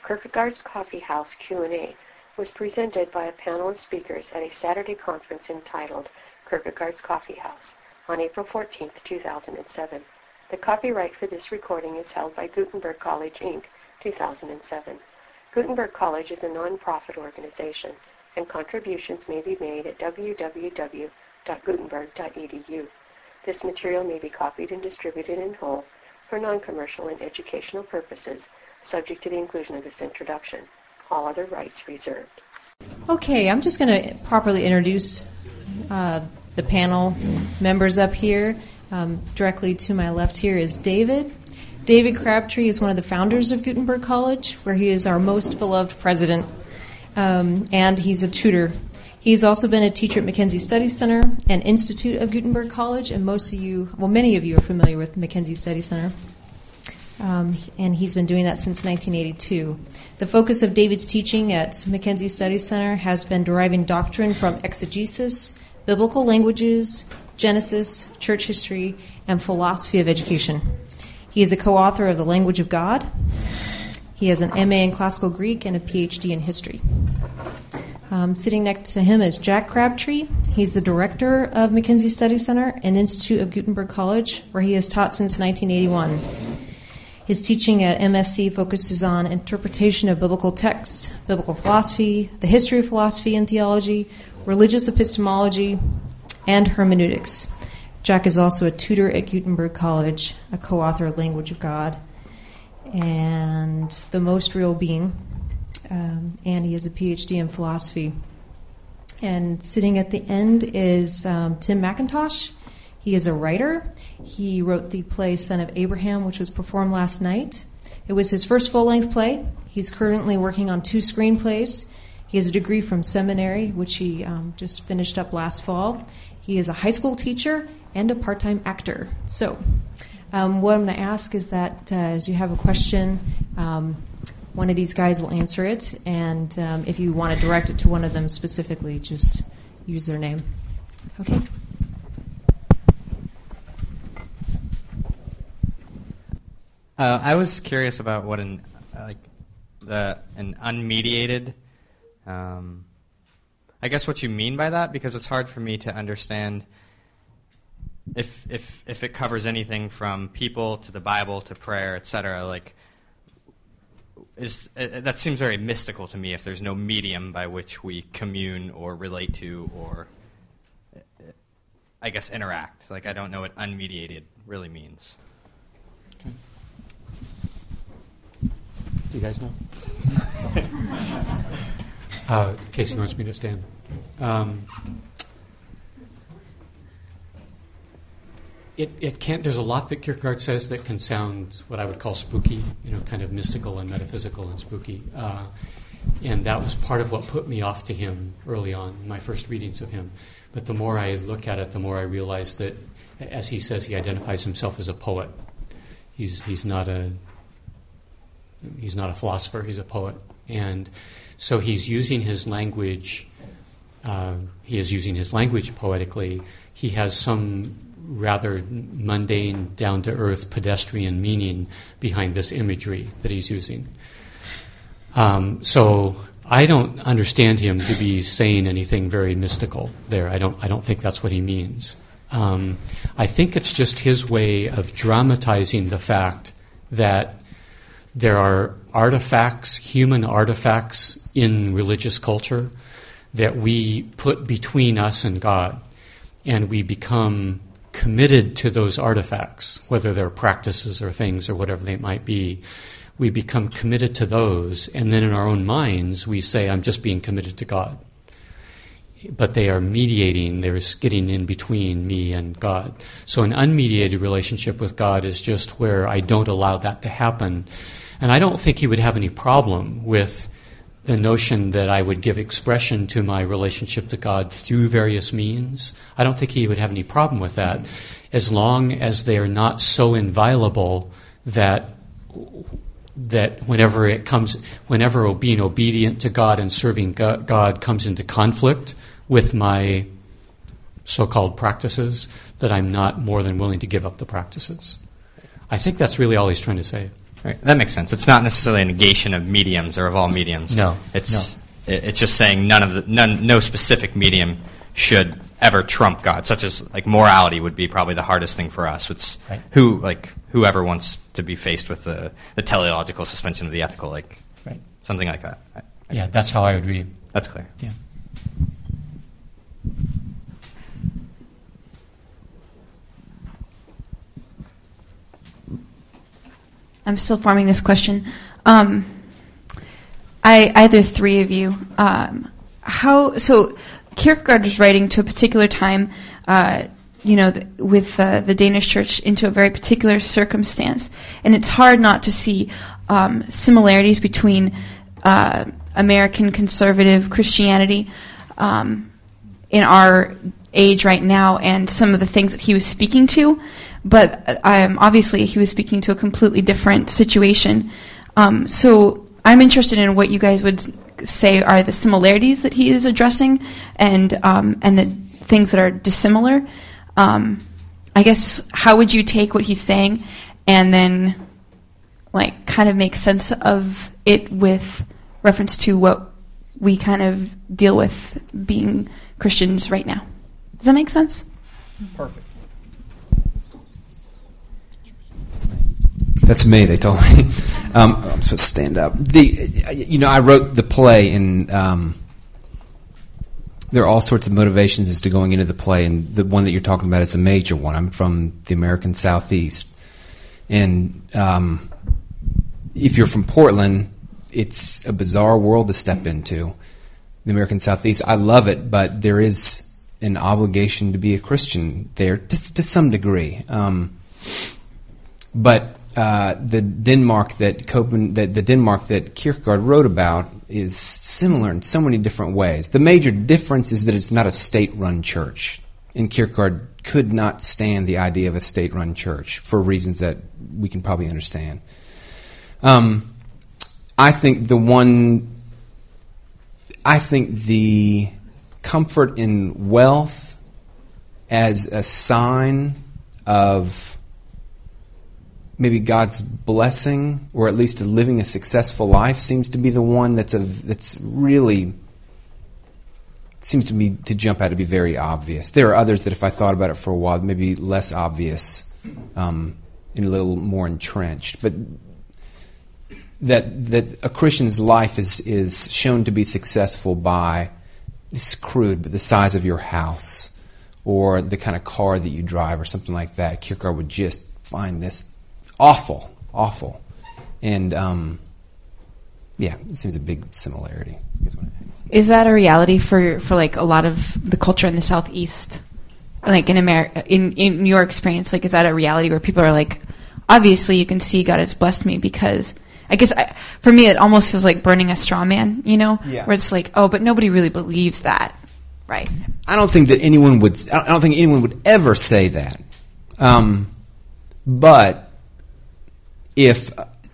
Kierkegaard's Coffee House Q&A was presented by a panel of speakers at a Saturday conference entitled Kierkegaard's Coffee House on April 14, 2007. The copyright for this recording is held by Gutenberg College, Inc., 2007. Gutenberg College is a non-profit organization, and contributions may be made at www.gutenberg.edu. This material may be copied and distributed in whole for non-commercial and educational purposes, subject to the inclusion of this introduction. All other rights reserved. Okay, I'm just going to properly introduce the panel members up here. Directly to my left here is David. David Crabtree is one of the founders of Gutenberg College, where he is our most beloved president, and he's a tutor. He's also been a teacher at Mackenzie Study Center and Institute of Gutenberg College, and many of you are familiar with Mackenzie Study Center. And he's been doing that since 1982. The focus of David's teaching at Mackenzie Study Center has been deriving doctrine from exegesis, biblical languages, Genesis, church history, and philosophy of education. He is a co-author of The Language of God. He has an MA in Classical Greek and a PhD in history. Sitting next to him is Jack Crabtree. He's the director of Mackenzie Study Center and Institute of Gutenberg College, where he has taught since 1981. His teaching at MSC focuses on interpretation of biblical texts, biblical philosophy, the history of philosophy and theology, religious epistemology, and hermeneutics. Jack is also a tutor at Gutenberg College, a co-author of Language of God, and The Most Real Being, and he has a PhD in philosophy. And sitting at the end is Tim McIntosh. He is a writer. He wrote the play Son of Abraham, which was performed last night. It was his first full-length play. He's currently working on 2 screenplays. He has a degree from seminary, which he just finished up last fall. He is a high school teacher and a part-time actor. So what I'm going to ask is that as you have a question, one of these guys will answer it. And if you want to direct it to one of them specifically, just use their name. Okay. I was curious about what an unmediated, I guess what you mean by that, because it's hard for me to understand if it covers anything from people to the Bible to prayer, etc. That seems very mystical to me. If there's no medium by which we commune or relate to, or I guess interact, I don't know what unmediated really means. Okay. Do you guys know? Casey wants me to stand. It can't. There's a lot that Kierkegaard says that can sound what I would call spooky, kind of mystical and metaphysical and spooky. And that was part of what put me off to him early on, my first readings of him. But the more I look at it, the more I realize that, as he says, he identifies himself as a poet. He's not a philosopher, he's a poet. And so he's using his language, poetically. He has some rather mundane, down-to-earth, pedestrian meaning behind this imagery that he's using. So I don't understand him to be saying anything very mystical there. I don't think that's what he means. I think it's just his way of dramatizing the fact that there are artifacts, human artifacts in religious culture that we put between us and God, and we become committed to those artifacts, whether they're practices or things or whatever they might be. We become committed to those, and then in our own minds we say, I'm just being committed to God. But they are mediating, they're getting in between me and God. So an unmediated relationship with God is just where I don't allow that to happen. And I don't think he would have any problem with the notion that I would give expression to my relationship to God through various means. I don't think he would have any problem with that, as long as they are not so inviolable that whenever being obedient to God and serving God comes into conflict with my so-called practices, that I'm not more than willing to give up the practices. I think that's really all he's trying to say. Right. That makes sense. It's not necessarily a negation of mediums or of all mediums. No. It's just saying no specific medium should ever trump God, such as like morality would be probably the hardest thing for us. It's right. Whoever wants to be faced with the teleological suspension of the ethical, like right. something like that. Yeah, that's how I would read it. That's clear. Yeah. I'm still forming this question. Either three of you, so Kierkegaard is writing to a particular time, with the Danish church into a very particular circumstance, and it's hard not to see similarities between American conservative Christianity in our age right now and some of the things that he was speaking to. But obviously he was speaking to a completely different situation. So I'm interested in what you guys would say are the similarities that he is addressing and the things that are dissimilar. I guess, how would you take what he's saying and then like kind of make sense of it with reference to what we kind of deal with being Christians right now? Does that make sense? Perfect. That's me, they told me. I'm supposed to stand up. I wrote the play, and there are all sorts of motivations as to going into the play, and the one that you're talking about is a major one. I'm from the American Southeast. And if you're from Portland, it's a bizarre world to step into, the American Southeast. I love it, but there is an obligation to be a Christian there to some degree. But the Denmark that Kierkegaard wrote about is similar in so many different ways. The major difference is that it's not a state-run church, and Kierkegaard could not stand the idea of a state-run church for reasons that we can probably understand. I think the comfort in wealth as a sign of maybe God's blessing, or at least living a successful life, seems to be the one that's really seems to me to jump out to be very obvious. There are others that, if I thought about it for a while, maybe less obvious, and a little more entrenched. But that a Christian's life is shown to be successful by, this is crude, but the size of your house or the kind of car that you drive or something like that. Kierkegaard would just find this awful. And, it seems a big similarity. Is that a reality for like a lot of the culture in the Southeast? Like in America, in your experience, like, is that a reality where people are like, obviously you can see God has blessed me? Because I guess for me it almost feels like burning a straw man, Yeah. Where it's like, oh, but nobody really believes that, right? I don't think anyone would ever say that. But if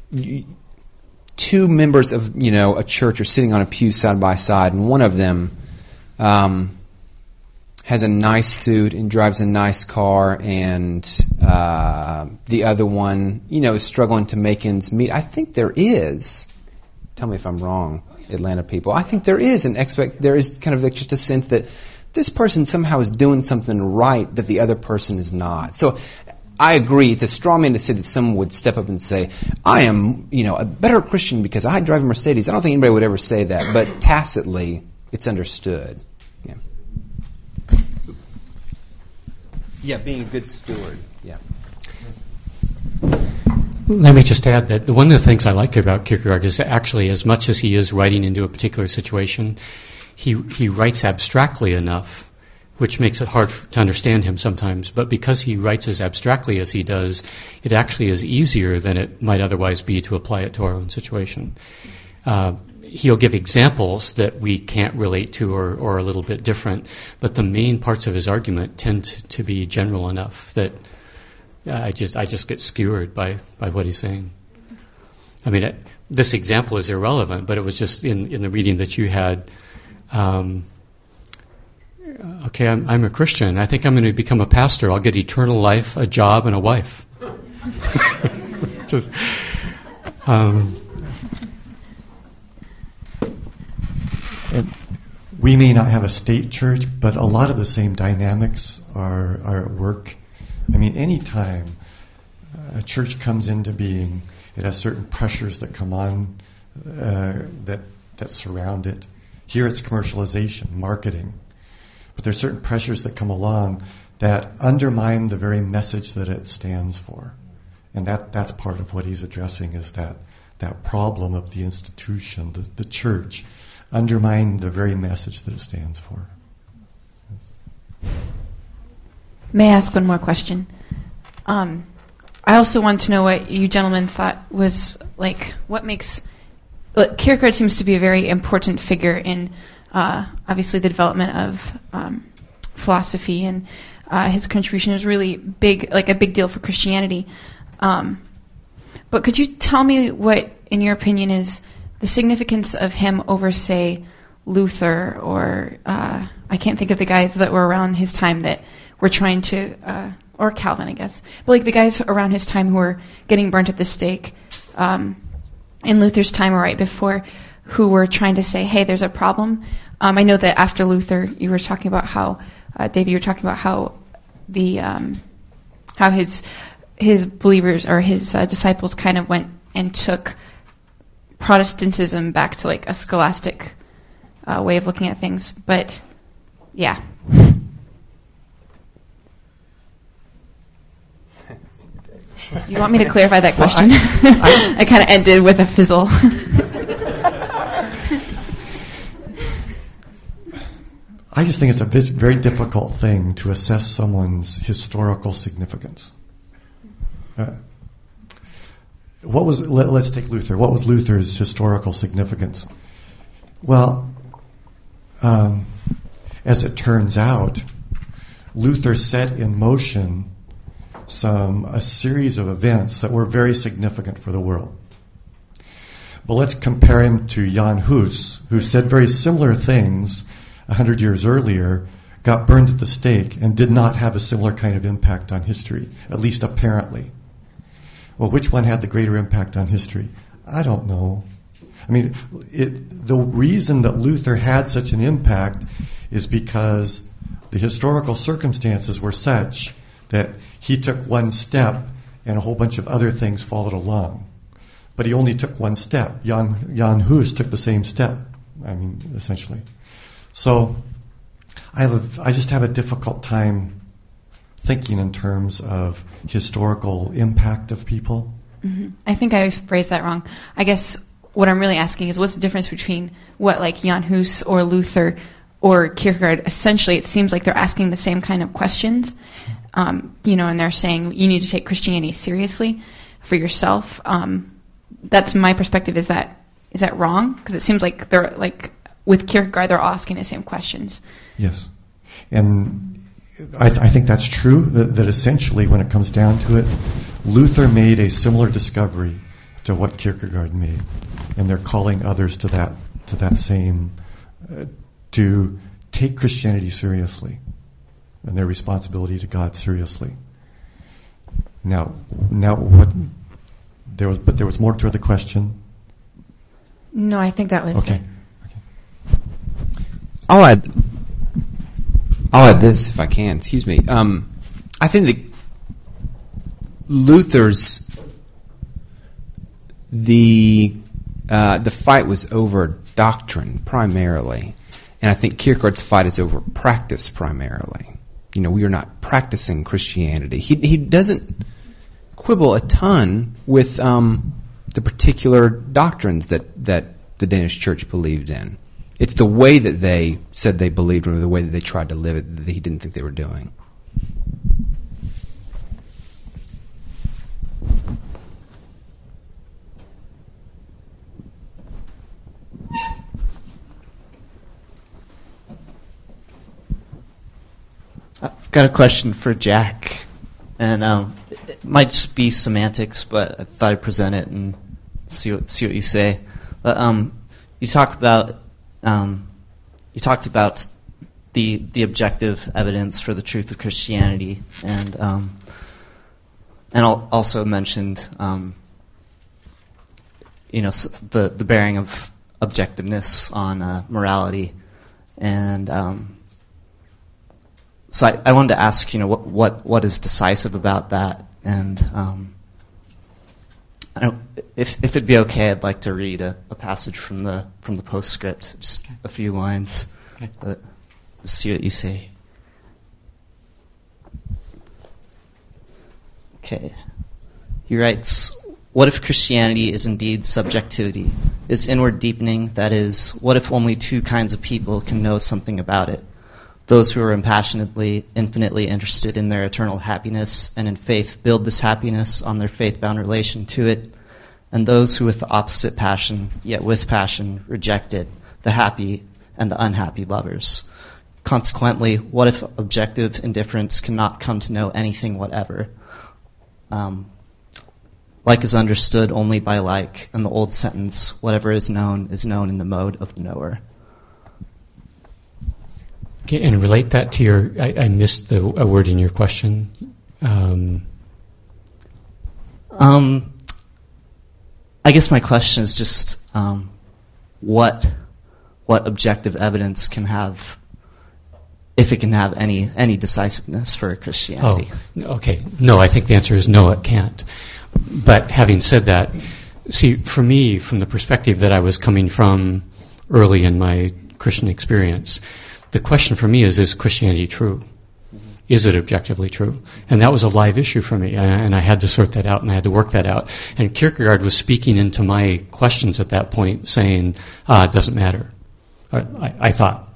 two members of a church are sitting on a pew side by side, and one of them has a nice suit and drives a nice car, and the other one is struggling to make ends meet, I think there is. Tell me if I'm wrong, Atlanta people. I think there is there is kind of like just a sense that this person somehow is doing something right that the other person is not. So I agree. It's a straw man to say that someone would step up and say, I am, a better Christian because I drive a Mercedes. I don't think anybody would ever say that, but tacitly, it's understood. Yeah. Yeah, being a good steward. Yeah. Let me just add that one of the things I like about Kierkegaard is actually, as much as he is writing into a particular situation, he writes abstractly enough, which makes it hard to understand him sometimes. But because he writes as abstractly as he does, it actually is easier than it might otherwise be to apply it to our own situation. He'll give examples that we can't relate to or are a little bit different, but the main parts of his argument tend to be general enough that I just get skewered by what he's saying. I mean, this example is irrelevant, but it was just in the reading that you had. Okay, I'm a Christian. I think I'm going to become a pastor. I'll get eternal life, a job, and a wife. We may not have a state church, but a lot of the same dynamics are at work. I mean, any time a church comes into being, it has certain pressures that come on that surround it. Here it's commercialization, marketing. But there's certain pressures that come along that undermine the very message that it stands for. And that's part of what he's addressing, is that problem of the institution, the church, undermine the very message that it stands for. May I ask one more question? I also want to know what you gentlemen thought was, like, what makes... Kierkegaard seems to be a very important figure in, obviously, the development of philosophy, and his contribution is really big, like a big deal for Christianity. But could you tell me what, in your opinion, is the significance of him over, say, Luther, or I can't think of the guys that were around his time that were trying to, or Calvin, I guess, but like the guys around his time who were getting burnt at the stake in Luther's time or right before, who were trying to say, hey, there's a problem. I know that after Luther, you were talking about how, David, you were talking about how the how his believers or his disciples kind of went and took Protestantism back to like a scholastic way of looking at things. But yeah. You want me to clarify that question? Well, I kind of ended with a fizzle. I just think it's a very difficult thing to assess someone's historical significance. Let's take Luther. What was Luther's historical significance? Well, as it turns out, Luther set in motion a series of events that were very significant for the world. But let's compare him to Jan Hus, who said very similar things 100 years earlier, got burned at the stake, and did not have a similar kind of impact on history, at least apparently. Well, which one had the greater impact on history? I don't know. I mean, the reason that Luther had such an impact is because the historical circumstances were such that he took one step and a whole bunch of other things followed along. But he only took one step. Jan Hus took the same step, essentially. So I just have a difficult time thinking in terms of historical impact of people. Mm-hmm. I think I phrased that wrong. I guess what I'm really asking is, what's the difference between what, like, Jan Hus or Luther or Kierkegaard? Essentially, it seems like they're asking the same kind of questions, and they're saying you need to take Christianity seriously for yourself. That's my perspective. Is that wrong? Because it seems like they're like, with Kierkegaard, they're asking the same questions. Yes, and I think that's true. That essentially, when it comes down to it, Luther made a similar discovery to what Kierkegaard made, and they're calling others to that same to take Christianity seriously and their responsibility to God seriously. Now, what? There was more to the question. No, I think that was okay. It. I'll add this if I can. Excuse me. I think that Luther's the fight was over doctrine primarily, and I think Kierkegaard's fight is over practice primarily. We are not practicing Christianity. He doesn't quibble a ton with the particular doctrines that the Danish church believed in. It's the way that they said they believed, or the way that they tried to live it, that he didn't think they were doing. I've got a question for Jack, and it might just be semantics, but I thought I'd present it and see what you say. But you talked about the objective evidence for the truth of Christianity, and also mentioned the bearing of objectiveness on morality, and so I wanted to ask, what is decisive about that, and if it'd be okay, I'd like to read a passage from the postscript, just a few lines. Okay. See what you say. Okay. He writes, "What if Christianity is indeed subjectivity, is inward deepening, that is, what if only two kinds of people can know something about it? Those who are impassionately, infinitely interested in their eternal happiness and in faith build this happiness on their faith-bound relation to it, and those who with the opposite passion, yet with passion, reject it, the happy and the unhappy lovers. Consequently, what if objective indifference cannot come to know anything whatever? Like is understood only by like, and the old sentence, whatever is known in the mode of the knower." Okay, and relate that to your, I missed a word in your question. I guess my question is just what objective evidence can have, if it can have any decisiveness for Christianity. Oh, okay. No, I think the answer is no, it can't. But having said that, see, for me, from the perspective that I was coming from early in my Christian experience, the question for me is Christianity true? Is it objectively true? And that was a live issue for me, and I had to sort that out, and I had to work that out. And Kierkegaard was speaking into my questions at that point, saying, it doesn't matter. I thought.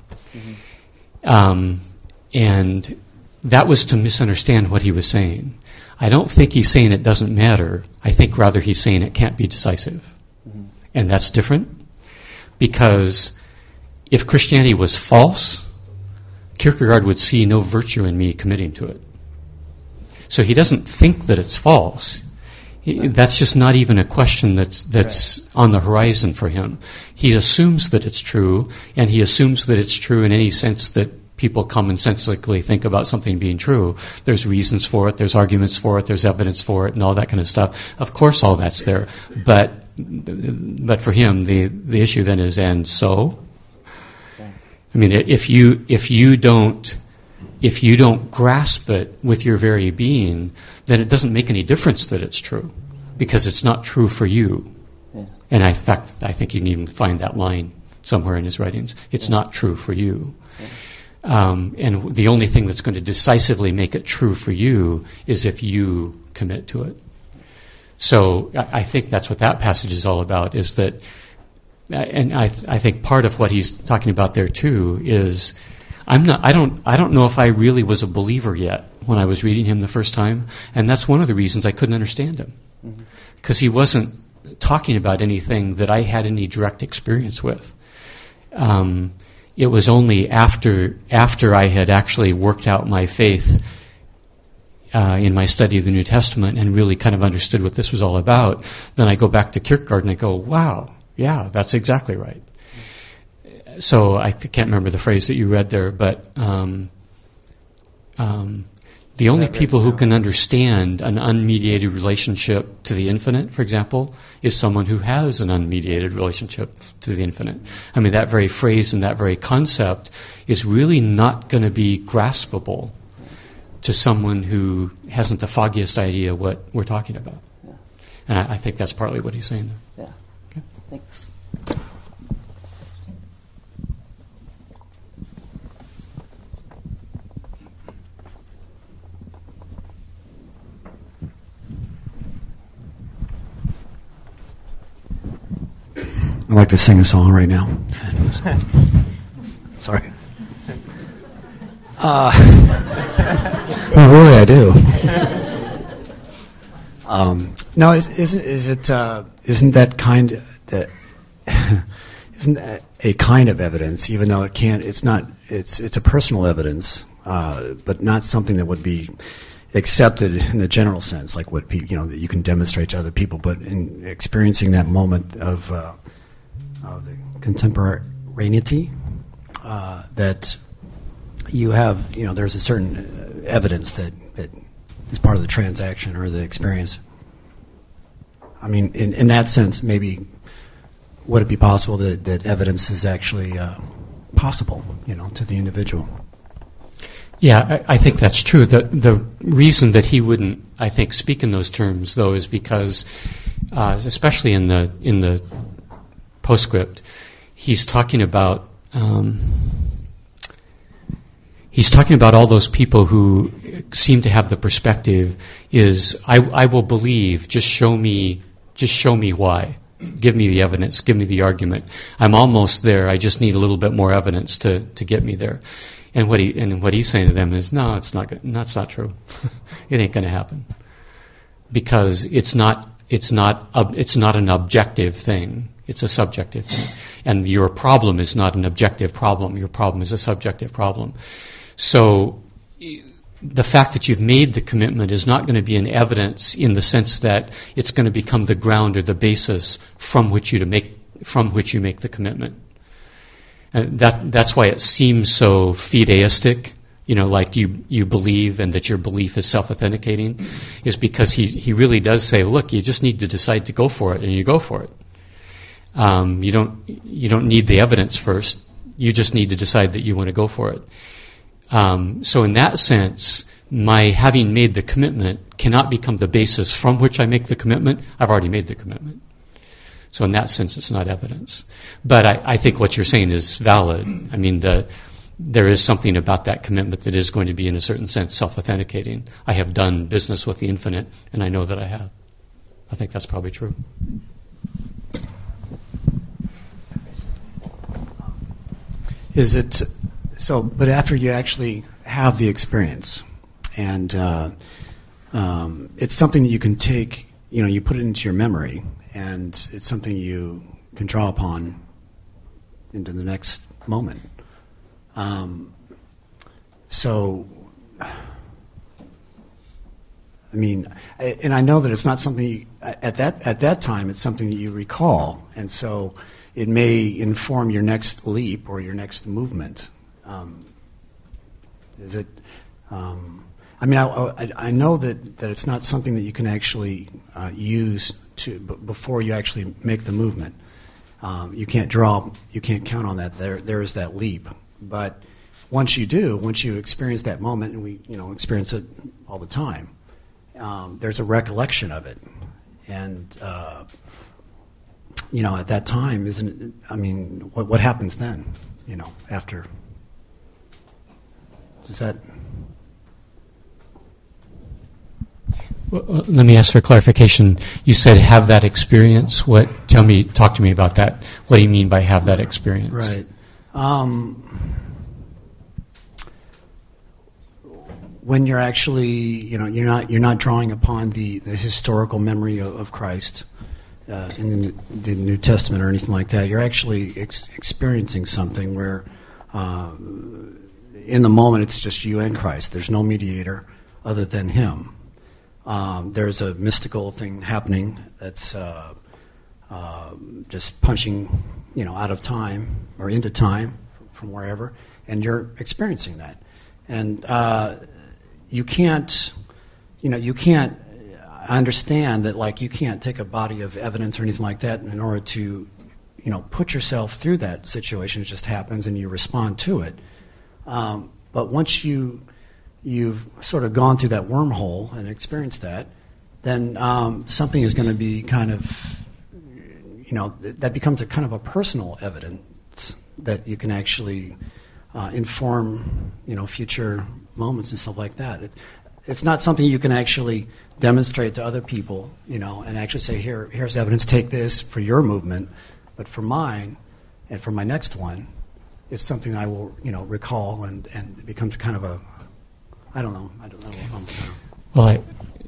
And that was to misunderstand what he was saying. I don't think he's saying it doesn't matter. I think rather he's saying it can't be decisive. And that's different, because if Christianity was false, Kierkegaard would see no virtue in me committing to it. So he doesn't think that it's false. That's just not even a question that's on the horizon for him. He assumes that it's true, and he assumes that it's true in any sense that people commonsensically think about something being true. There's reasons for it, there's arguments for it, there's evidence for it, and all that kind of stuff. Of course all that's there. But for him, the issue then is, and so? I mean, if you don't grasp it with your very being, then it doesn't make any difference that it's true, because it's not true for you. Yeah. And in fact, I think you can even find that line somewhere in his writings. It's not true for you. Yeah. And the only thing that's going to decisively make it true for you is if you commit to it. So I think that's what that passage is all about, is that, and I think part of what he's talking about there too is, I don't know if I really was a believer yet when I was reading him the first time, and that's one of the reasons I couldn't understand him, because he wasn't talking about anything that I had any direct experience with. It was only after I had actually worked out my faith in my study of the New Testament and really kind of understood what this was all about, then I go back to Kierkegaard and I go, wow, yeah, that's exactly right. So I can't remember the phrase that you read there, but the only people who can understand an unmediated relationship to the infinite, for example, is someone who has an unmediated relationship to the infinite. I mean, that very phrase and that very concept is really not going to be graspable to someone who hasn't the foggiest idea what we're talking about. Yeah. And I think that's partly what he's saying there. Yeah. Okay. Thanks. I'd like to sing a song right now. Sorry. Well, really, I do. No, isn't that kind that isn't that a kind of evidence? Even though it can't, it's not. It's a personal evidence, but not something that would be accepted in the general sense, like what people, that you can demonstrate to other people. But in experiencing that moment of the contemporaneity, that you have, there's a certain evidence that is part of the transaction or the experience. I mean, in that sense, maybe would it be possible that evidence is actually possible, to the individual? Yeah, I think that's true. The reason that he wouldn't, I think, speak in those terms, though, is because, especially in the postscript, he's talking about all those people who seem to have the perspective is I will believe, just show me why. Give me the evidence, give me the argument. I'm almost there, I just need a little bit more evidence to get me there. And what he's saying to them is, no, that's not true. It ain't going to happen. Because it's not an objective thing. It's a subjective thing. And your problem is not an objective problem. Your problem is a subjective problem. So the fact that you've made the commitment is not going to be an evidence in the sense that it's going to become the ground or the basis from which you make the commitment. And that's why it seems so fideistic, like you believe and that your belief is self-authenticating, is because he really does say, look, you just need to decide to go for it, and you go for it. You don't need the evidence first. You just need to decide that you want to go for it. So in that sense, my having made the commitment cannot become the basis from which I make the commitment. I've already made the commitment. So in that sense, it's not evidence. But I think what you're saying is valid. I mean, there is something about that commitment that is going to be, in a certain sense, self-authenticating. I have done business with the infinite, and I know that I have. I think that's probably true. Is it so? But after you actually have the experience, and it's something that you can take, you put it into your memory, and it's something you can draw upon into the next moment. So, I mean, and I know that it's not something at that time. It's something that you recall, and so it may inform your next leap or your next movement. Is it? I mean, I know that it's not something that you can actually use before you actually make the movement. You can't count on that. There is that leap. But once you experience that moment, and we experience it all the time, there's a recollection of it, and at that time, isn't it? I mean, what happens then? After. Does that? Well, let me ask for clarification. You said have that experience. Talk to me about that. What do you mean by have that experience? Right. When you're actually, you're not drawing upon the historical memory of Christ in the New Testament or anything like that. You're actually experiencing something where, in the moment, it's just you and Christ. There's no mediator other than Him. There's a mystical thing happening that's just punching, out of time or into time from wherever, and you're experiencing that. And you can't understand that, like, you can't take a body of evidence or anything like that in order to, put yourself through that situation. It just happens and you respond to it. But once you've sort of gone through that wormhole and experienced that, then something is going to be kind of, that becomes a kind of a personal evidence that you can actually inform, future moments and stuff like that. It's not something you can actually demonstrate to other people, and actually say, here's evidence, take this for your movement, but for mine and for my next one, it's something I will, recall, and it becomes kind of a, I don't know. Well,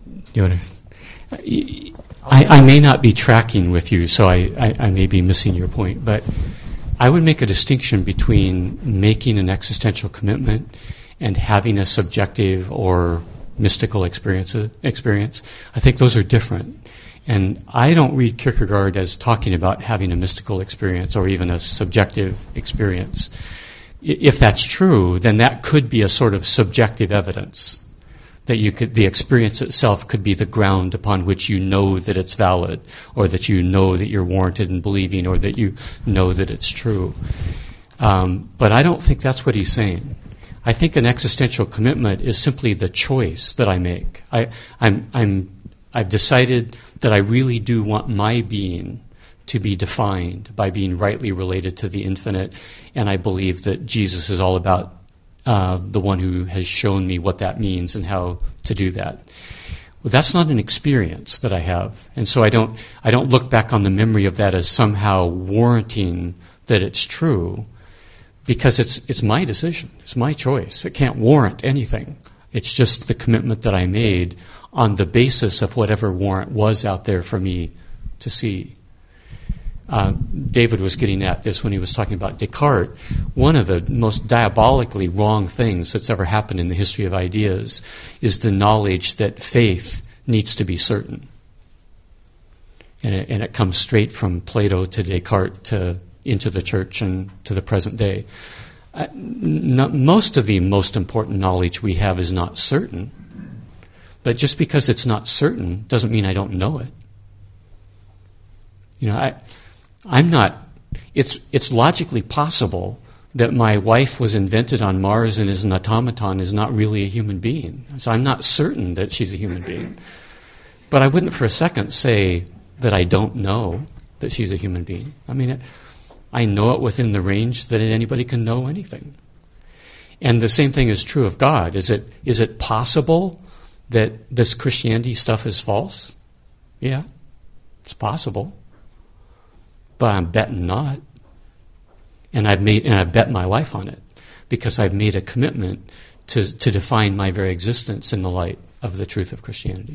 I may not be tracking with you, so I may be missing your point, but I would make a distinction between making an existential commitment and having a subjective or mystical experience. I think those are different. And I don't read Kierkegaard as talking about having a mystical experience or even a subjective experience. If that's true, then that could be a sort of subjective evidence that the experience itself could be the ground upon which you know that it's valid, or that you know that you're warranted in believing, or that you know that it's true. But I don't think that's what he's saying. I think an existential commitment is simply the choice that I make. I've decided that I really do want my being to be defined by being rightly related to the infinite, and I believe that Jesus is all about the one who has shown me what that means and how to do that. Well, that's not an experience that I have, and so I don't look back on the memory of that as somehow warranting that it's true, because it's my decision, it's my choice. It can't warrant anything. It's just the commitment that I made on the basis of whatever warrant was out there for me to see. David was getting at this when he was talking about Descartes. One of the most diabolically wrong things that's ever happened in the history of ideas is the knowledge that faith needs to be certain. And it comes straight from Plato to Descartes into the church and to the present day. Most of the most important knowledge we have is not certain. But just because it's not certain doesn't mean I don't know it. It's logically possible that my wife was invented on Mars and is an automaton, is not really a human being. So I'm not certain that she's a human being. But I wouldn't for a second say that I don't know that she's a human being. I mean, I know it within the range that anybody can know anything. And the same thing is true of God. Is it possible that this Christianity stuff is false? Yeah, it's possible. But I'm betting not. And I've bet my life on it, because I've made a commitment to define my very existence in the light of the truth of Christianity.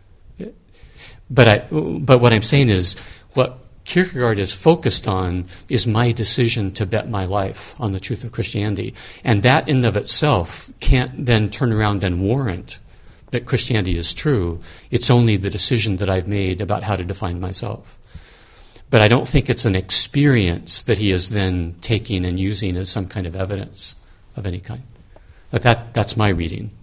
But what I'm saying is, what Kierkegaard is focused on is my decision to bet my life on the truth of Christianity. And that in and of itself can't then turn around and warrant that Christianity is true. It's only the decision that I've made about how to define myself. But I don't think it's an experience that he is then taking and using as some kind of evidence of any kind. But that's my reading.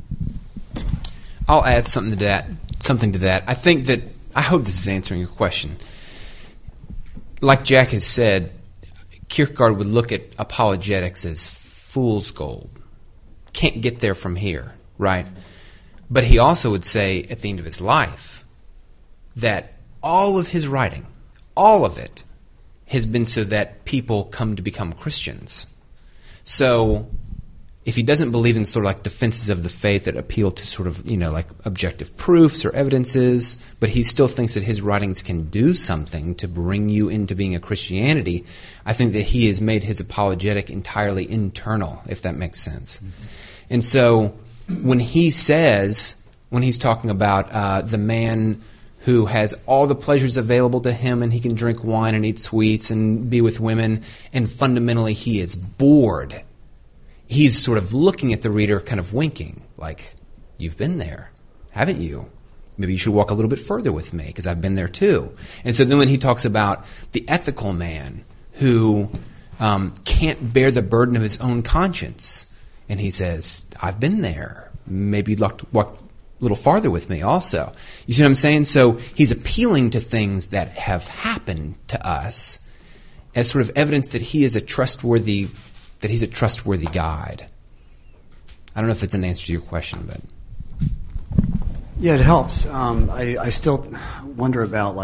I'll add something to that. I hope this is answering your question. Like Jack has said, Kierkegaard would look at apologetics as fool's gold. Can't get there from here, right? But he also would say at the end of his life that all of his writing, all of it, has been so that people come to become Christians. So if he doesn't believe in sort of like defenses of the faith that appeal to sort of, like objective proofs or evidences, but he still thinks that his writings can do something to bring you into being a Christianity, I think that he has made his apologetic entirely internal, if that makes sense. Mm-hmm. And so when he's talking about the man who has all the pleasures available to him, and he can drink wine and eat sweets and be with women, and fundamentally he is bored, he's sort of looking at the reader, kind of winking, like, you've been there, haven't you? Maybe you should walk a little bit further with me, because I've been there too. And so then when he talks about the ethical man who can't bear the burden of his own conscience, and he says, I've been there, maybe you'd like to walk a little farther with me also. You see what I'm saying? So he's appealing to things that have happened to us as sort of evidence that he's a trustworthy guide. I don't know if it's an answer to your question, but yeah, it helps. I still wonder about,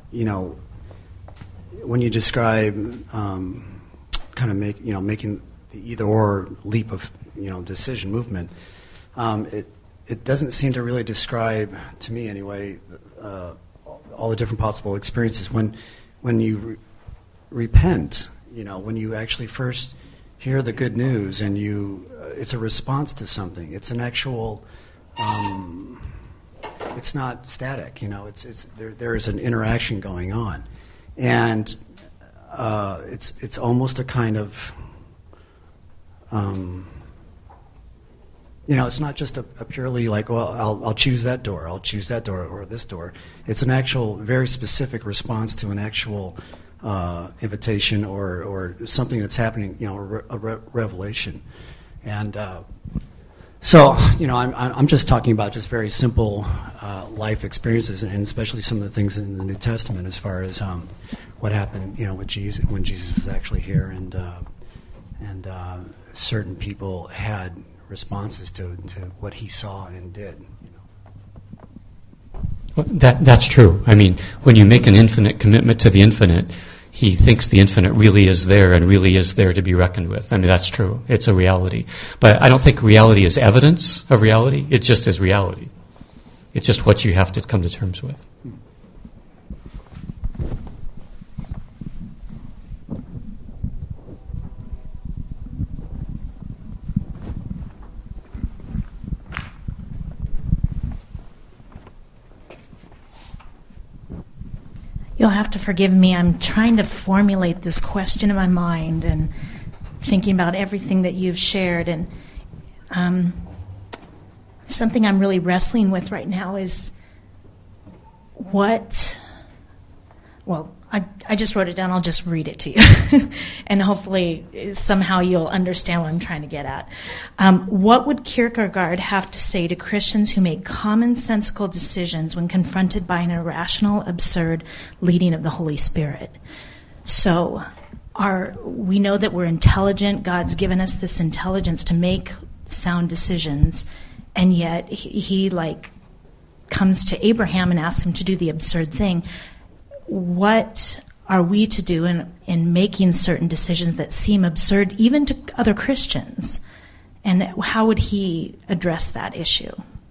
when you describe kind of making the either or leap of decision movement. It doesn't seem to really describe, to me anyway, all the different possible experiences. When you repent, when you actually first hear the good news and it's a response to something. It's an actual. It's not static. There is an interaction going on, and it's almost a kind of. It's not just a purely like, well, I'll choose that door, or this door. It's an actual, very specific response to an actual invitation or something that's happening, a revelation. And So, I'm just talking about just very simple life experiences, and especially some of the things in the New Testament as far as what happened, with Jesus when Jesus was actually here, and certain people had responses to what he saw and did. Well, that's true. I mean, when you make an infinite commitment to the infinite, he thinks the infinite really is there and really is there to be reckoned with. I mean, that's true. It's a reality. But I don't think reality is evidence of reality. It just is reality. It's just what you have to come to terms with. You'll have to forgive me. I'm trying to formulate this question in my mind and thinking about everything that you've shared. And something I'm really wrestling with right now is I just wrote it down. I'll just read it to you. And hopefully somehow you'll understand what I'm trying to get at. What would Kierkegaard have to say to Christians who make commonsensical decisions when confronted by an irrational, absurd leading of the Holy Spirit? So we know that we're intelligent. God's given us this intelligence to make sound decisions. And yet he comes to Abraham and asks him to do the absurd thing. What are we to do in making certain decisions that seem absurd even to other Christians? And how would he address that issue?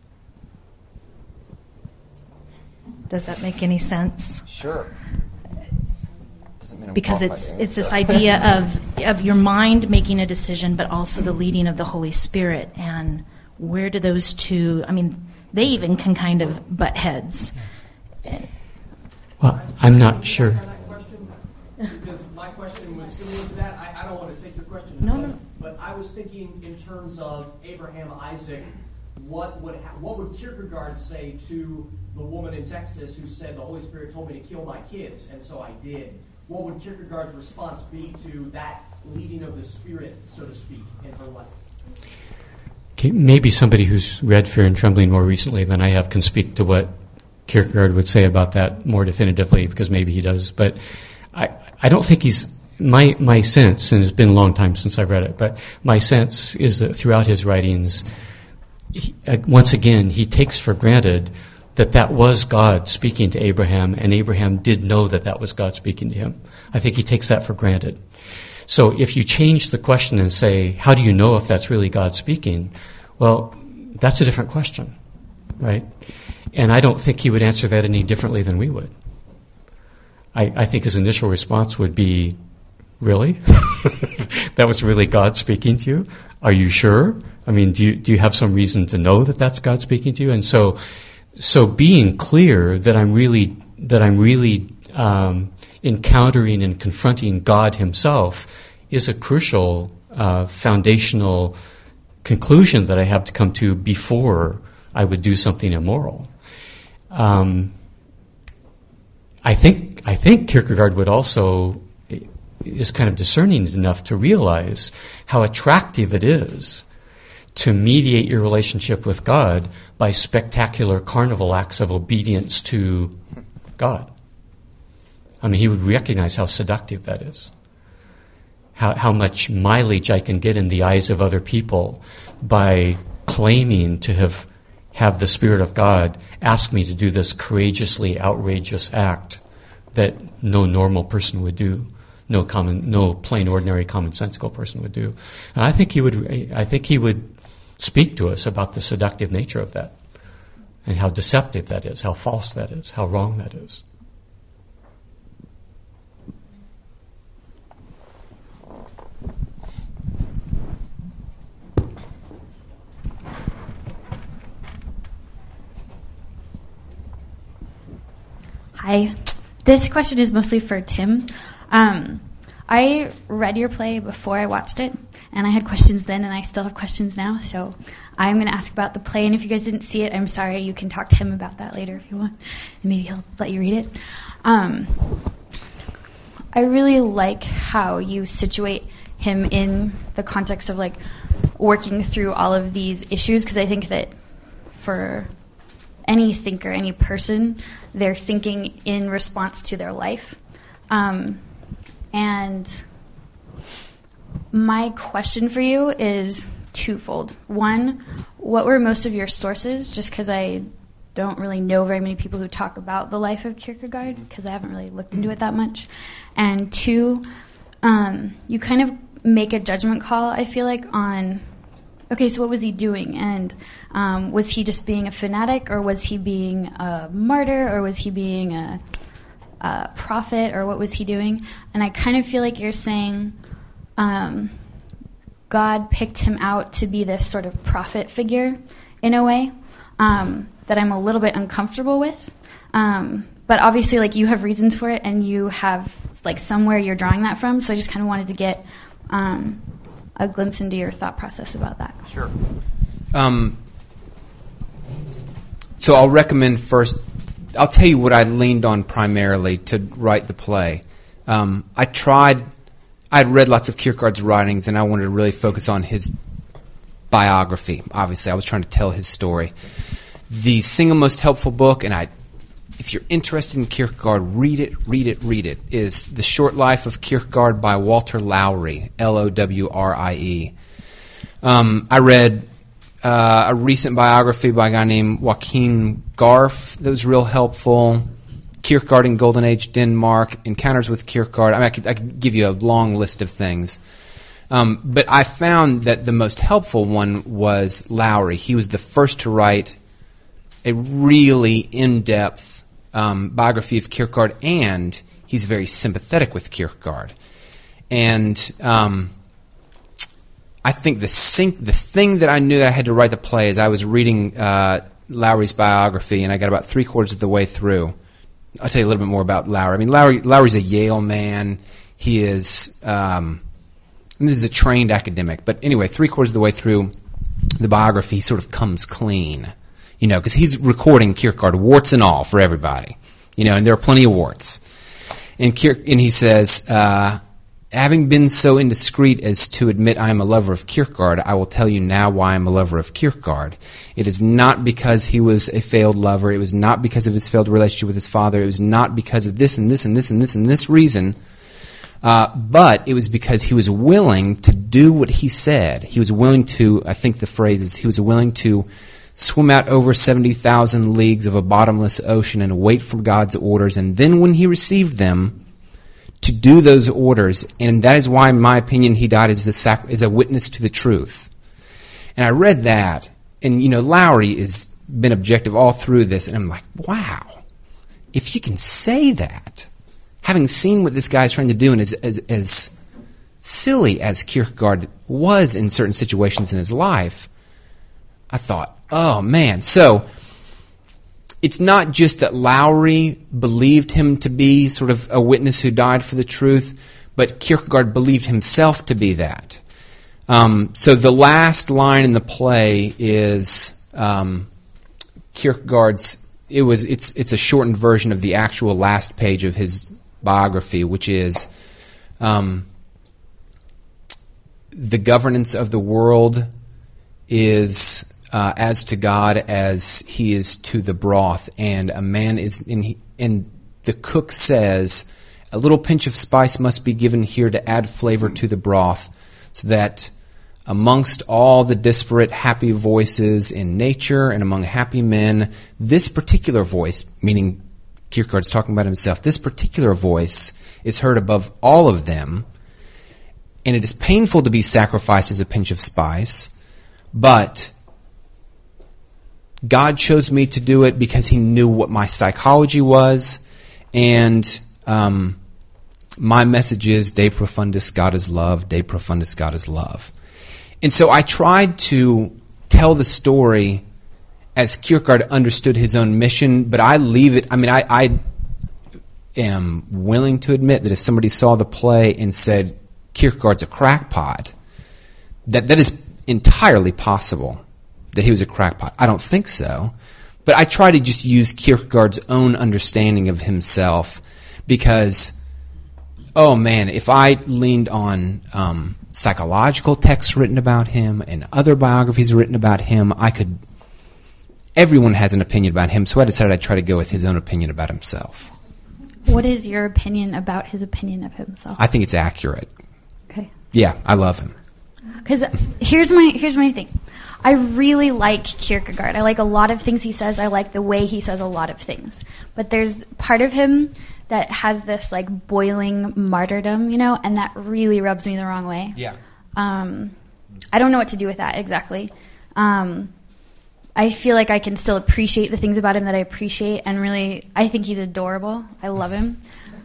Does that make any sense? Sure. Doesn't mean I'm because qualified it's this idea of your mind making a decision, but also the leading of the Holy Spirit. And where do those two, they even can kind of butt heads. Well, I'm not sure. Because my question was similar to that. I don't want to take your question. No. But I was thinking in terms of Abraham, Isaac, what would Kierkegaard say to the woman in Texas who said, the Holy Spirit told me to kill my kids, and so I did? What would Kierkegaard's response be to that leading of the Spirit, so to speak, in her life? Okay, maybe somebody who's read Fear and Trembling more recently than I have can speak to what Kierkegaard would say about that more definitively, because maybe he does. But I don't think he's... My sense, and it's been a long time since I've read it, but my sense is that throughout his writings, once again, he takes for granted that was God speaking to Abraham, and Abraham did know that was God speaking to him. I think he takes that for granted. So if you change the question and say, how do you know if that's really God speaking? Well, that's a different question, right? And I don't think he would answer that any differently than we would. I think his initial response would be, really? That was really God speaking to you? Are you sure? I mean, do you have some reason to know that that's God speaking to you? And so being clear that I'm really encountering and confronting God himself is a crucial foundational conclusion that I have to come to before I would do something immoral. I think Kierkegaard would also is kind of discerning enough to realize how attractive it is to mediate your relationship with God by spectacular carnival acts of obedience to God. I mean, he would recognize how seductive that is. How much mileage I can get in the eyes of other people by claiming to have the Spirit of God ask me to do this courageously outrageous act that no normal person would do, no plain ordinary commonsensical person would do. And I think he would speak to us about the seductive nature of that, and how deceptive that is, how false that is, how wrong that is. Hi. This question is mostly for Tim. I read your play before I watched it, and I had questions then, and I still have questions now. So I'm going to ask about the play, and if you guys didn't see it, I'm sorry. You can talk to him about that later if you want, and maybe he'll let you read it. I really like how you situate him in the context of, like, working through all of these issues, because I think that for any thinker, any person, they're thinking in response to their life. And my question for you is twofold. One, what were most of your sources? Just because I don't really know very many people who talk about the life of Kierkegaard, because I haven't really looked into it that much. And two, you kind of make a judgment call, I feel like, on, okay, so what was he doing? And was he just being a fanatic, or was he being a martyr, or was he being a prophet, or what was he doing? And I kind of feel like you're saying God picked him out to be this sort of prophet figure in a way that I'm a little bit uncomfortable with. But obviously, like, you have reasons for it, and you have, like, somewhere you're drawing that from. So I just kind of wanted to get a glimpse into your thought process about that. Sure. So I'll recommend first, I'll tell you what I leaned on primarily to write the play. I'd read lots of Kierkegaard's writings, and I wanted to really focus on his biography. Obviously, I was trying to tell his story. The single most helpful book, and if you're interested in Kierkegaard, read it, is The Short Life of Kierkegaard by Walter Lowrie, Lowrie. I read a recent biography by a guy named Joachim Garf that was real helpful. Kierkegaard in Golden Age Denmark, Encounters with Kierkegaard. I could give you a long list of things. But I found that the most helpful one was Lowrie. He was the first to write a really in-depth biography of Kierkegaard, and he's very sympathetic with Kierkegaard. And I think the thing that I knew that I had to write the play is I was reading Lowrie's biography, and I got about 3/4 of the way through. I'll tell you a little bit more about Lowrie. I mean, Lowrie's a Yale man. He is this is a trained academic. But anyway, 3/4 of the way through the biography, he sort of comes clean, because he's recording Kierkegaard, warts and all, for everybody, and there are plenty of warts. And he says, having been so indiscreet as to admit I am a lover of Kierkegaard, I will tell you now why I am a lover of Kierkegaard. It is not because he was a failed lover. It was not because of his failed relationship with his father. It was not because of this and this and this and this and this reason. But it was because he was willing to do what he said. He was willing to, I think the phrase is, he was willing to swim out over 70,000 leagues of a bottomless ocean and wait for God's orders. And then when he received them, to do those orders, and that is why, in my opinion, he died as a witness to the truth. And I read that, and Lowrie has been objective all through this, and I'm like, wow, if you can say that, having seen what this guy's trying to do, and as silly as Kierkegaard was in certain situations in his life, I thought, oh man. So it's not just that Lowrie believed him to be sort of a witness who died for the truth, but Kierkegaard believed himself to be that. So the last line in the play is Kierkegaard's. It's a shortened version of the actual last page of his biography, which is the governance of the world is as to God as he is to the broth, and a man is and the cook says a little pinch of spice must be given here to add flavor to the broth, so that amongst all the disparate happy voices in nature and among happy men, this particular voice, meaning Kierkegaard's talking about himself, this particular voice is heard above all of them, and it is painful to be sacrificed as a pinch of spice, but God chose me to do it because he knew what my psychology was, and my message is, De profundis, God is love, De profundis, God is love. And so I tried to tell the story as Kierkegaard understood his own mission, but I leave it, I am willing to admit that if somebody saw the play and said, Kierkegaard's a crackpot, that is entirely possible. That he was a crackpot. I don't think so. But I try to just use Kierkegaard's own understanding of himself, because Oh man, if I leaned on psychological texts written about him and other biographies written about him, everyone has an opinion about him, so I decided I'd try to go with his own opinion about himself. What is your opinion about his opinion of himself? I think it's accurate. Okay. Yeah, I love him. Because here's my thing. I really like Kierkegaard. I like a lot of things he says. I like the way he says a lot of things. But there's part of him that has this like boiling martyrdom, and that really rubs me the wrong way. Yeah. I don't know what to do with that exactly. I feel like I can still appreciate the things about him that I appreciate, and really, I think he's adorable. I love him.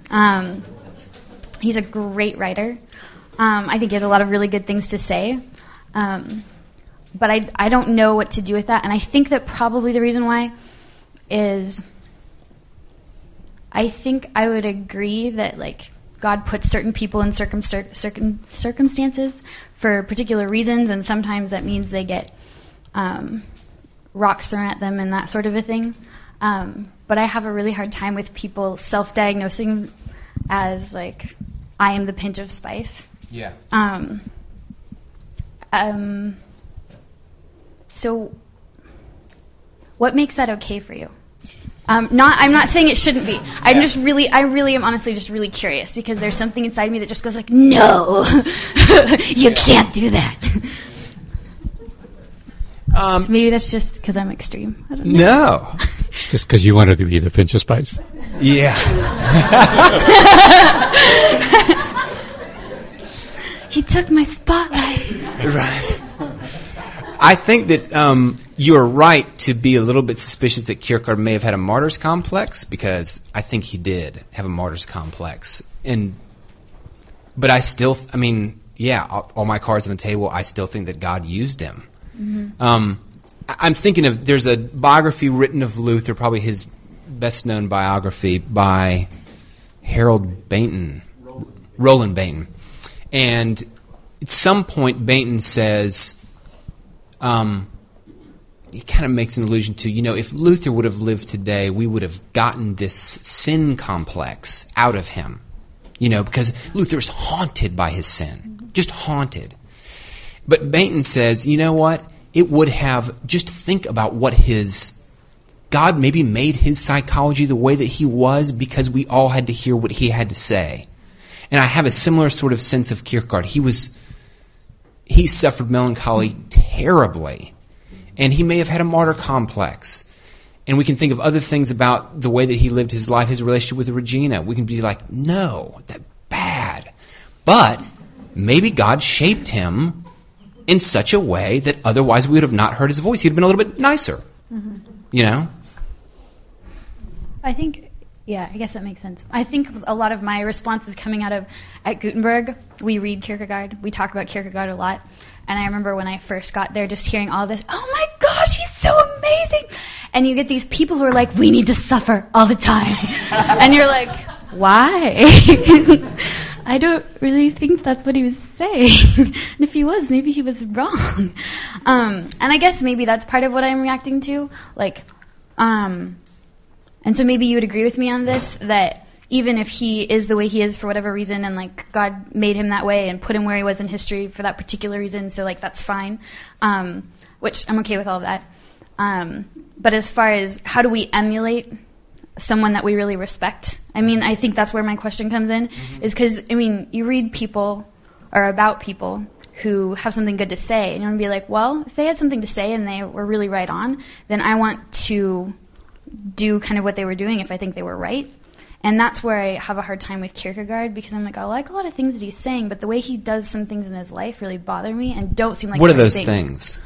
He's a great writer. I think he has a lot of really good things to say. But I don't know what to do with that, and I think that probably the reason why is I think I would agree that like God puts certain people in circumstances for particular reasons, and sometimes that means they get rocks thrown at them and that sort of a thing. But I have a really hard time with people self-diagnosing as like, I am the pinch of spice. Yeah. So what makes that okay for you? I'm not saying it shouldn't be. I really am honestly just really curious, because there's something inside me that just goes like, no, you can't do that. So maybe that's just because I'm extreme. I don't know. No. It's just because you wanted to be the pinch of spice. Yeah. He took my spotlight. Right. I think that you're right to be a little bit suspicious that Kierkegaard may have had a martyr's complex, because I think he did have a martyr's complex. But I still, all my cards on the table, I still think that God used him. Mm-hmm. I'm thinking of, there's a biography written of Luther, probably his best-known biography, by Roland Bainton. And at some point, Bainton says, he kind of makes an allusion to, if Luther would have lived today, we would have gotten this sin complex out of him. Because Luther's haunted by his sin. Just haunted. But Bainton says, you know what? It would have, just think about what God maybe made his psychology the way that he was because we all had to hear what he had to say. And I have a similar sort of sense of Kierkegaard. He suffered melancholy terribly. And he may have had a martyr complex. And we can think of other things about the way that he lived his life, his relationship with Regina. We can be like, no, that's bad. But maybe God shaped him in such a way that otherwise we would have not heard his voice. He'd have been a little bit nicer. Mm-hmm. I think, I guess that makes sense. I think a lot of my response is coming out of, at Gutenberg, we read Kierkegaard. We talk about Kierkegaard a lot. And I remember when I first got there just hearing all this, oh my gosh, he's so amazing. And you get these people who are like, we need to suffer all the time. And you're like, why? I don't really think that's what he was saying. And if he was, maybe he was wrong. And I guess maybe that's part of what I'm reacting to. And so maybe you would agree with me on this, that even if he is the way he is for whatever reason, and God made him that way and put him where he was in history for that particular reason, so that's fine, which I'm okay with all of that. But as far as how do we emulate someone that we really respect, I think that's where my question comes in, is because, you read people or about people who have something good to say, and you want to be like, well, if they had something to say and they were really right on, then I want to do kind of what they were doing if I think they were right. And that's where I have a hard time with Kierkegaard, because I'm like, I like a lot of things that he's saying, but the way he does some things in his life really bother me and don't seem like What are those things?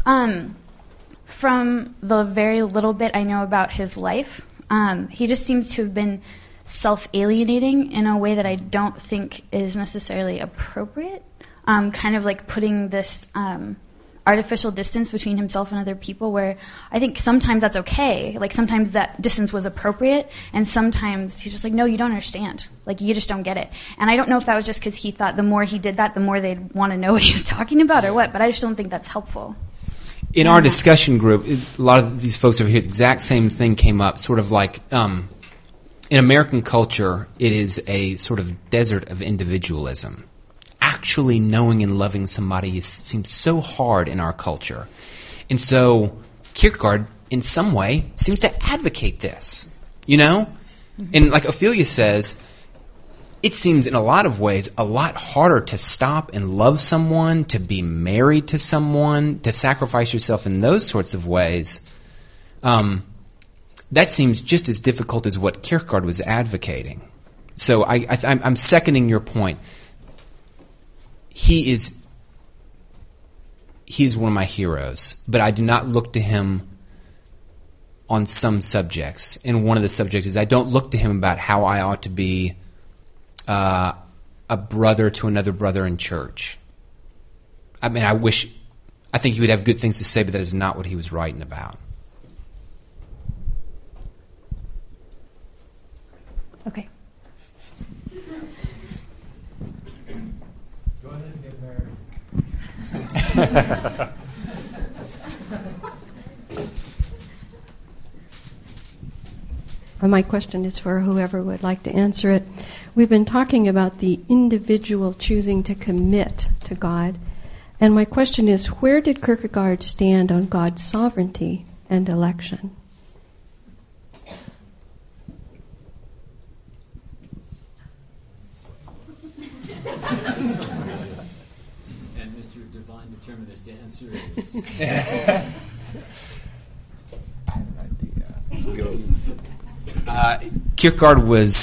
From the very little bit I know about his life, he just seems to have been self-alienating in a way that I don't think is necessarily appropriate. Kind of like putting this artificial distance between himself and other people, where I think sometimes that's okay. Sometimes that distance was appropriate, and sometimes he's just like, no, you don't understand. You just don't get it. And I don't know if that was just because he thought the more he did that, the more they'd want to know what he was talking about or what, but I just don't think that's helpful. In our discussion group, a lot of these folks over here, the exact same thing came up, sort of like in American culture, it is a sort of desert of individualism. Actually knowing and loving somebody seems so hard in our culture. And so Kierkegaard, in some way, seems to advocate this, you know? And like Ophelia says, it seems in a lot of ways a lot harder to stop and love someone, to be married to someone, to sacrifice yourself in those sorts of ways. That seems just as difficult as what Kierkegaard was advocating. So I'm seconding your point. He is one of my heroes, but I do not look to him on some subjects. And one of the subjects is I don't look to him about how I ought to be a brother to another brother in church. I mean, I think he would have good things to say, but that is not what he was writing about. Okay. Go ahead and get married. My question is for whoever would like to answer it. We've been talking about the individual choosing to commit to God. And my question is, where did Kierkegaard stand on God's sovereignty and election? And Mr. Divine Determinist answer is... Kierkegaard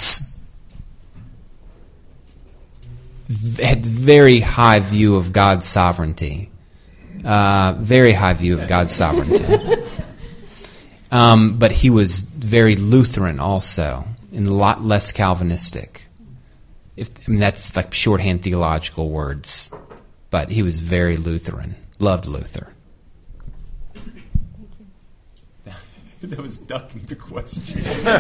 had very high view of God's sovereignty. Very high view of God's sovereignty. But he was very Lutheran also, and a lot less Calvinistic. That's like shorthand theological words. But he was very Lutheran. Loved Luther. That was ducking the question.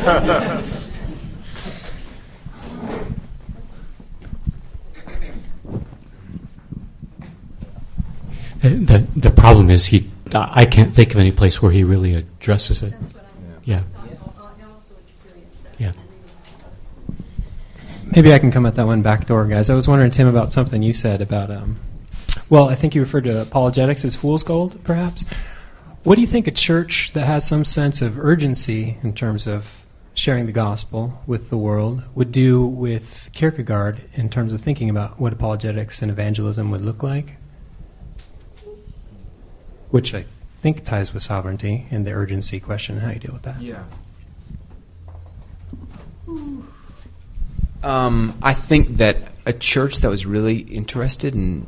The problem is I can't think of any place where he really addresses it. Yeah. Yeah. Maybe I can come at that one back door, guys. I was wondering, Tim, about something you said about, I think you referred to apologetics as fool's gold, perhaps. What do you think a church that has some sense of urgency in terms of sharing the gospel with the world would do with Kierkegaard in terms of thinking about what apologetics and evangelism would look like? Which I think ties with sovereignty and the urgency question, how you deal with that. Yeah. I think that a church that was really interested in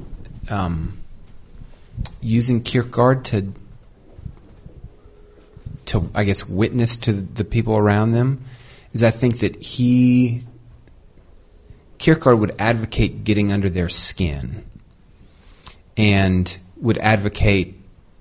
using Kierkegaard to I guess witness to the people around them is I think that Kierkegaard would advocate getting under their skin and would advocate,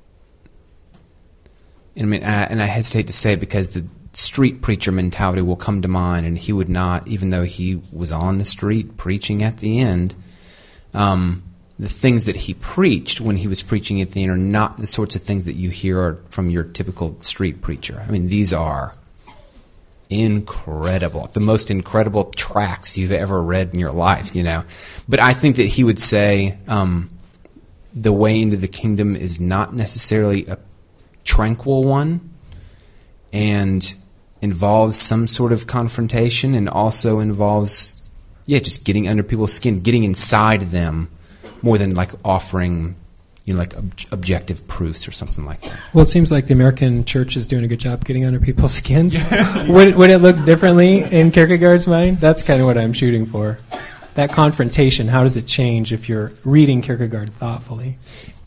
and I hesitate to say it because the street preacher mentality will come to mind, and he would not, even though he was on the street preaching at the end, the things that he preached when he was preaching at the end are not the sorts of things that you hear from your typical street preacher. I mean, these are incredible, the most incredible tracts you've ever read in your life, you know. But I think that he would say the way into the kingdom is not necessarily a tranquil one and involves some sort of confrontation and also involves, just getting under people's skin, getting inside them, more than like offering, like objective proofs or something like that. Well, it seems like the American church is doing a good job getting under people's skins. Would it look differently in Kierkegaard's mind? That's kind of what I'm shooting for. That confrontation, how does it change if you're reading Kierkegaard thoughtfully?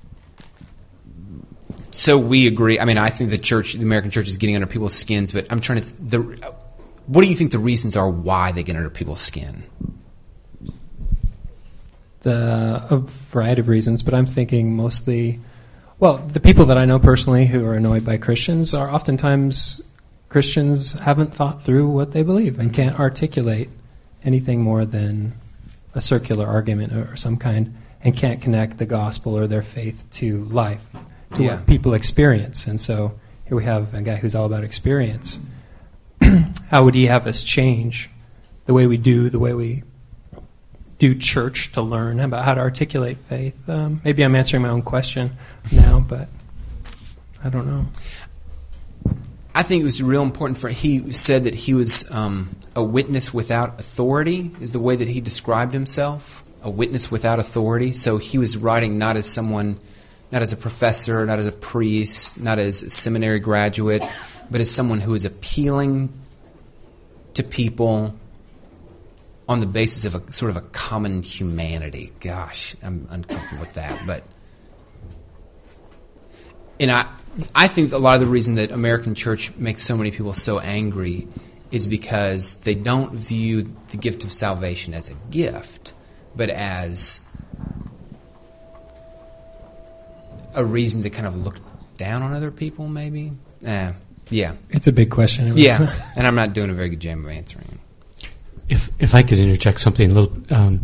So we agree. I mean, I think the American church is getting under people's skins, but I'm trying to... what do you think the reasons are why they get under people's skin? A variety of reasons, but I'm thinking mostly, the people that I know personally who are annoyed by Christians are oftentimes Christians haven't thought through what they believe and can't articulate anything more than a circular argument or some kind, and can't connect the gospel or their faith to life, to what people experience. And so here we have a guy who's all about experience. how would he have us change the way we do church to learn about how to articulate faith? Maybe I'm answering my own question now, but I don't know. I think it was real important he said that he was a witness without authority, is the way that he described himself, a witness without authority. So he was writing not as someone, not as a professor, not as a priest, not as a seminary graduate, but as someone who is appealing to people on the basis of a sort of a common humanity. Gosh, I'm uncomfortable with that. And I think a lot of the reason that American church makes so many people so angry is because they don't view the gift of salvation as a gift, but as a reason to kind of look down on other people, maybe. Yeah. It's a big question. Yeah, and I'm not doing a very good job of answering it. If I could interject something a little,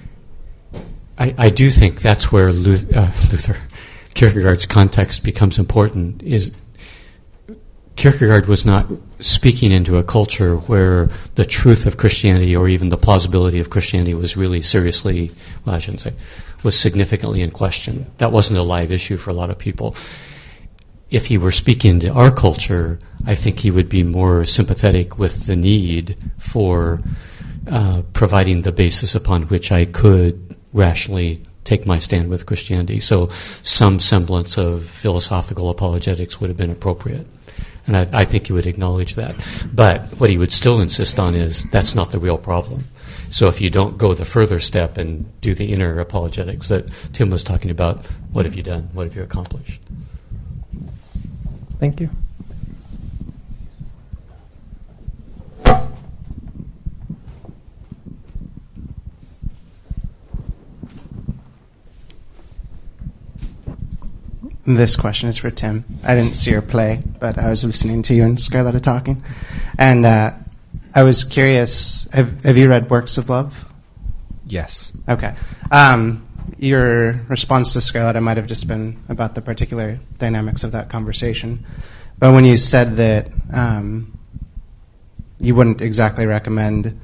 I do think that's where Kierkegaard's context becomes important. Is Kierkegaard was not speaking into a culture where the truth of Christianity or even the plausibility of Christianity was really seriously, well, I shouldn't say, was significantly in question. That wasn't a live issue for a lot of people. If he were speaking to our culture, I think he would be more sympathetic with the need for providing the basis upon which I could rationally take my stand with Christianity. So some semblance of philosophical apologetics would have been appropriate. And I think he would acknowledge that. But what he would still insist on is that's not the real problem. So if you don't go the further step and do the inner apologetics that Tim was talking about, what have you done? What have you accomplished? Thank you. This question is for Tim. I didn't see your play, but I was listening to you and Scarletta talking. And I was curious, have you read Works of Love? Yes. Okay. Your response to Scarletta might have just been about the particular dynamics of that conversation. But when you said that you wouldn't exactly recommend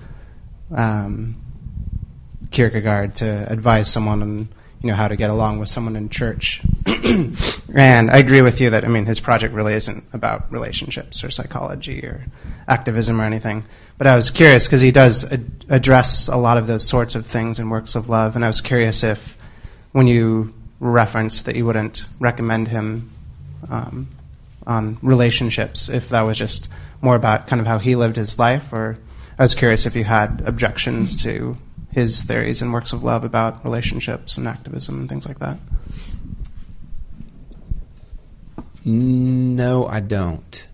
Kierkegaard to advise someone on how to get along with someone in church. And I agree with you that, his project really isn't about relationships or psychology or activism or anything. But I was curious, because he does address a lot of those sorts of things in Works of Love, and I was curious if, when you referenced that you wouldn't recommend him on relationships, if that was just more about kind of how he lived his life, or I was curious if you had objections to his theories and Works of Love about relationships and activism and things like that. No, I don't.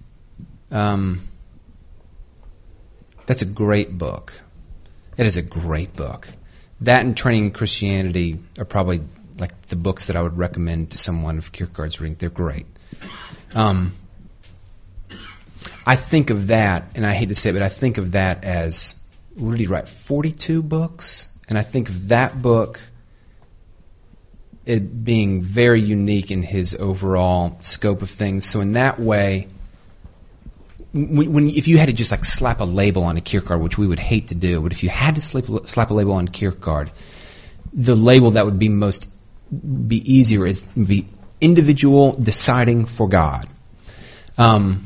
That's a great book. It is a great book. That and Training in Christianity are probably like the books that I would recommend to someone of Kierkegaard's reading. They're great. I think of that, and I hate to say it, but I think of that as, what did he write, 42 books? And I think of that book it being very unique in his overall scope of things. So in that way, if you had to just like slap a label on a Kierkegaard, which we would hate to do, but if you had to slap a label on Kierkegaard, the label that would be easier is be individual deciding for God. And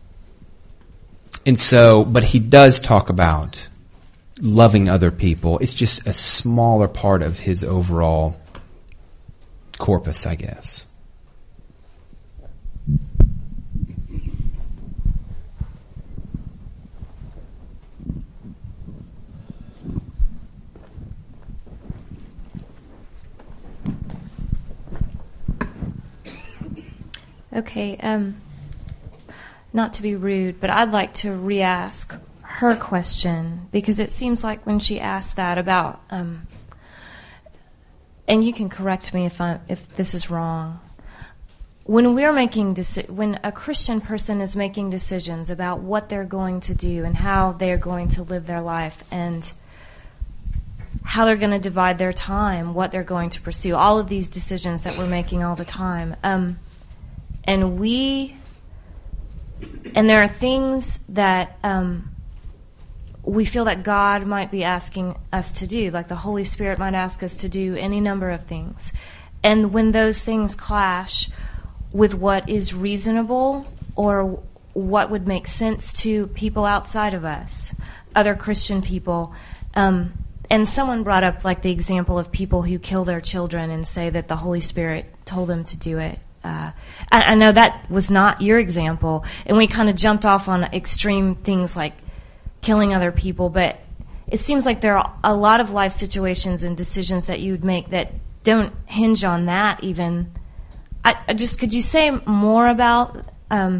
so, but he does talk about loving other people. It's just a smaller part of his overall corpus, I guess. Okay, not to be rude, but I'd like to re-ask her question, because it seems like when she asked that about, and you can correct me if this is wrong, when we're making when a Christian person is making decisions about what they're going to do and how they're going to live their life and how they're going to divide their time, what they're going to pursue, all of these decisions that we're making all the time, and we And there are things that we feel that God might be asking us to do, like the Holy Spirit might ask us to do any number of things. And when those things clash with what is reasonable or what would make sense to people outside of us, other Christian people, and someone brought up like the example of people who kill their children and say that the Holy Spirit told them to do it. I know that was not your example, and we kind of jumped off on extreme things like killing other people, but it seems like there are a lot of life situations and decisions that you would make that don't hinge on that even. Could you say more about, and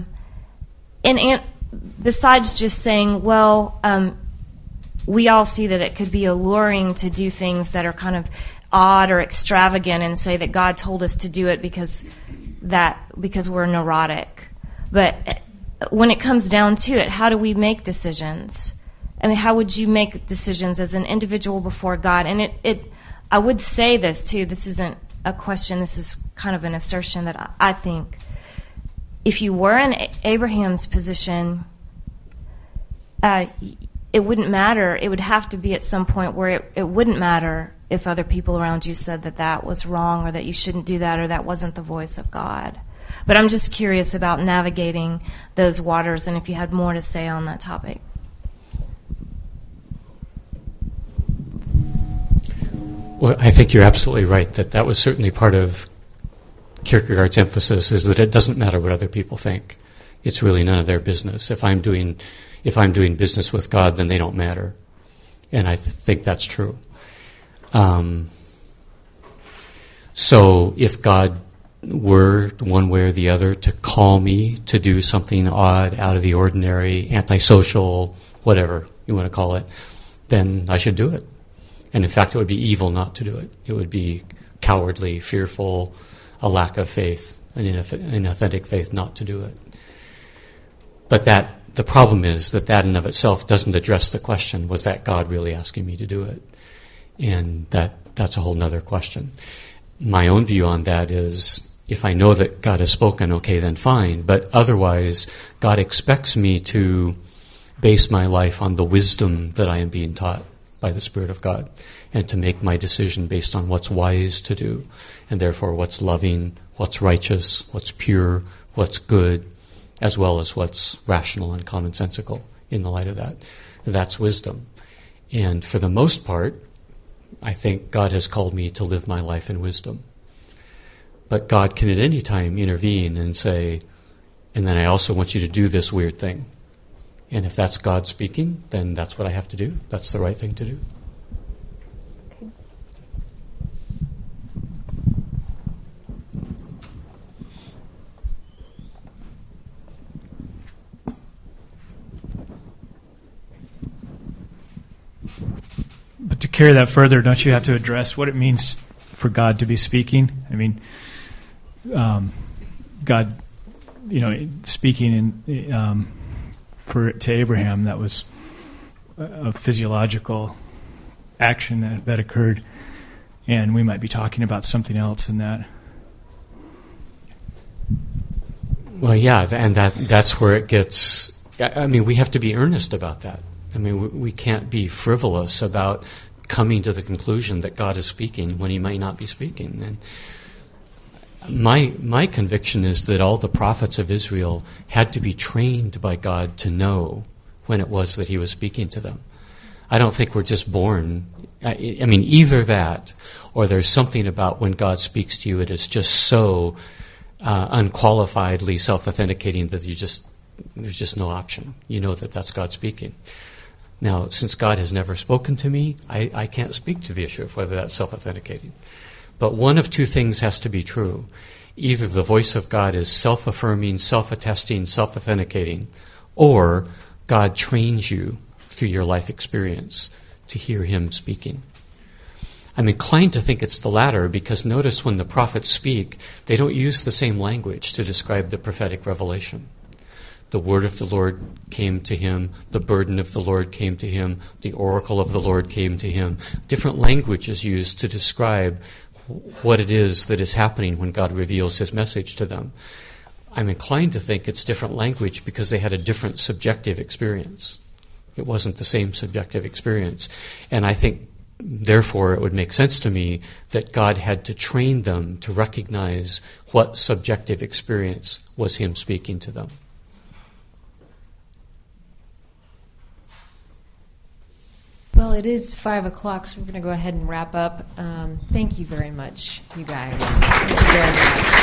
besides just saying, well, we all see that it could be alluring to do things that are kind of odd or extravagant and say that God told us to do it because we're neurotic. But when it comes down to it, how do we make decisions? I mean, how would you make decisions as an individual before God? And I would say this too. This isn't a question. This is kind of an assertion that I think if you were in Abraham's position, it wouldn't matter. It would have to be at some point where it wouldn't matter if other people around you said that was wrong or that you shouldn't do that or that wasn't the voice of God. But I'm just curious about navigating those waters and if you had more to say on that topic. Well, I think you're absolutely right that was certainly part of Kierkegaard's emphasis, is that it doesn't matter what other people think. It's really none of their business. If I'm doing business with God, then they don't matter. And I think that's true. So if God were one way or the other to call me to do something odd, out of the ordinary, antisocial, whatever you want to call it, then I should do it. And in fact, it would be evil not to do it. It would be cowardly, fearful, a lack of faith, an inauthentic faith not to do it. But the problem is that in of itself doesn't address the question, was that God really asking me to do it? And that's a whole nother question. My own view on that is, if I know that God has spoken, okay, then fine. But otherwise, God expects me to base my life on the wisdom that I am being taught by the Spirit of God, and to make my decision based on what's wise to do, and therefore what's loving, what's righteous, what's pure, what's good, as well as what's rational and commonsensical in the light of that. That's wisdom. And for the most part, I think God has called me to live my life in wisdom. But God can at any time intervene and say, and then I also want you to do this weird thing. And if that's God speaking, then that's what I have to do. That's the right thing to do. Okay. But to carry that further, don't you have to address what it means for God to be speaking? I mean, God, speaking to Abraham, that was a physiological action that occurred, and we might be talking about something else in that. Well, yeah, and that's where it gets. I mean, we have to be earnest about that. I mean, we can't be frivolous about coming to the conclusion that God is speaking when He might not be speaking. And my conviction is that all the prophets of Israel had to be trained by God to know when it was that He was speaking to them. I don't think we're just born. I mean, either that, or there's something about when God speaks to you, it is just so unqualifiedly self-authenticating that there's just no option. You know that that's God speaking. Now, since God has never spoken to me, I can't speak to the issue of whether that's self-authenticating. But one of two things has to be true. Either the voice of God is self-affirming, self-attesting, self-authenticating, or God trains you through your life experience to hear Him speaking. I'm inclined to think it's the latter, because notice when the prophets speak, they don't use the same language to describe the prophetic revelation. The word of the Lord came to him, the burden of the Lord came to him, the oracle of the Lord came to him. Different language is used to describe what it is that is happening when God reveals His message to them. I'm inclined to think it's different language because they had a different subjective experience. It wasn't the same subjective experience. And I think, therefore, it would make sense to me that God had to train them to recognize what subjective experience was Him speaking to them. Well, it is 5 o'clock, so we're going to go ahead and wrap up. Thank you very much, you guys. Thank you very much.